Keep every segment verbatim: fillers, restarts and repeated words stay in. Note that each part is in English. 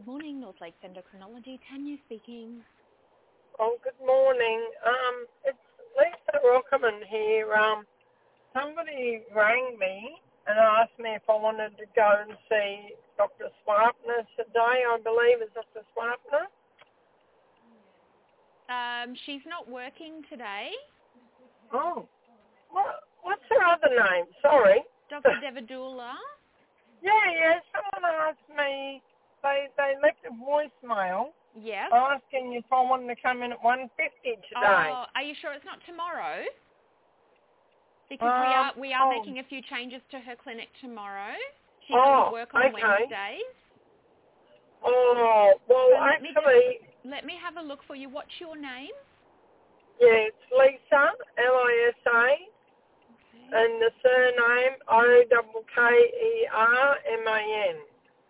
Good morning, North Lakes Endocrinology. Tanya speaking. Oh, good morning. Um, it's Lisa Rockerman here. Um, somebody rang me and asked me if I wanted to go and see Doctor Swapner today, I believe, is Doctor Swapner. Um, she's not working today. Oh, what, what's her other name? Sorry. Doctor Devadula. yeah, yeah, someone asked me, they, they left a voicemail Yes. asking if I wanted to come in at one fifty today. Oh, are you sure it's not tomorrow? Because Um, we are we are oh, making a few changes to her clinic tomorrow. She oh, doesn't work on okay. Wednesdays. Oh, well, So let me actually, let me have a look for you. What's your name? yeah, it's Lisa, L I S A, Okay. and the surname O K K E R M A N.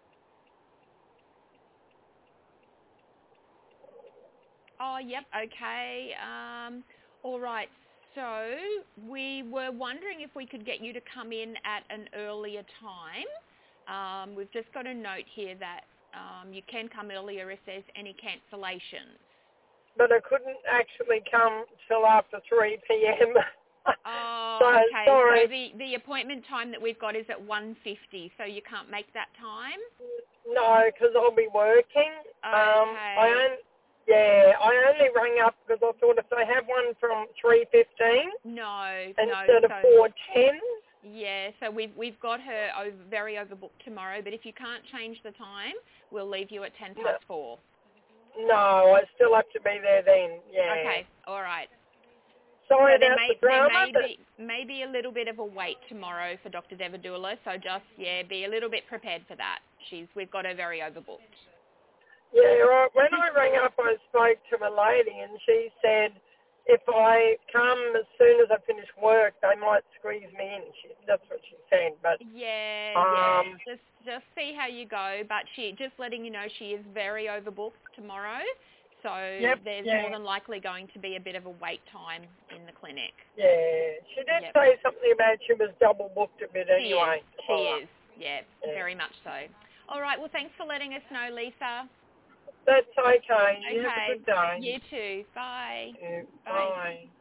Oh, yep. Okay. Um, all right. So we were wondering if we could get you to come in at an earlier time. Um, we've just got a note here that um, you can come earlier if there's any cancellations. But I couldn't actually come till after three p.m. Oh, so, okay. sorry. So the, the appointment time that we've got is at one fifty, so you can't make that time? No, because I'll be working. Um, I Okay. on, yeah, I only rang up because I thought if they have one from three fifteen No, no. instead of So four ten. yeah, so we've we've got her over, very overbooked tomorrow. But if you can't change the time, we'll leave you at ten No, past four. no, I still have to be there then. Yeah. Okay, all right. Sorry So there about may the there drama, may but be maybe a little bit of a wait tomorrow for Doctor Devadula. So just yeah, be a little bit prepared for that. She's we've got her very overbooked. yeah, right. When I rang up, I spoke to a lady, and she said if I come as soon as I finish work, they might squeeze me in. She, that's what she said. But Yeah, yeah. um, Just just see how you go. But she just letting you know she is very overbooked tomorrow. So yep, there's yeah, more than likely going to be a bit of a wait time in the clinic. yeah. She did Yep. say something about she was double booked a bit She is. anyway She tomorrow. is. Yeah, Yeah. very much so. All right. Well, thanks for letting us know, Lisa. That's okay. You have a Okay. good day. You too. Bye. Yeah, Bye. bye.